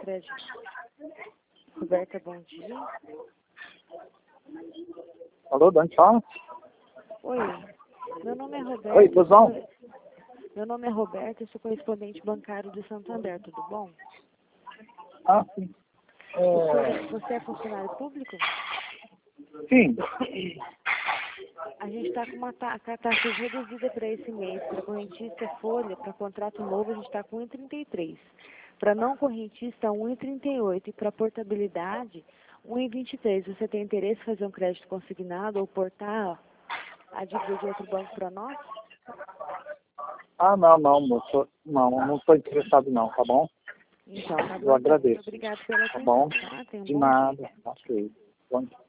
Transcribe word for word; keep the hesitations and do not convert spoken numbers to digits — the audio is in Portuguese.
crédito. Roberta, bom dia. Alô, Dani, fala? Oi, meu nome é Roberta. Oi, Tuzão. Meu nome é Roberta, eu sou correspondente bancário de Santander, tudo bom? Ah, sim. Você, É... você é funcionário público? Sim. A gente está com uma ta com a taxa reduzida para esse mês. Para correntista folha, para contrato novo, a gente está com um vírgula trinta e três. Para não correntista, um vírgula trinta e oito. E para portabilidade, um vírgula vinte e três. Você tem interesse em fazer um crédito consignado ou portar a dívida de outro banco para nós? Ah, não, não, moço. Não, não estou interessado não, tá bom? Então, tá bom. Eu Então, muito agradeço. obrigado pela Tá bom? atenção, tá? Tenha um De bom dia. nada. Ok. Bom dia.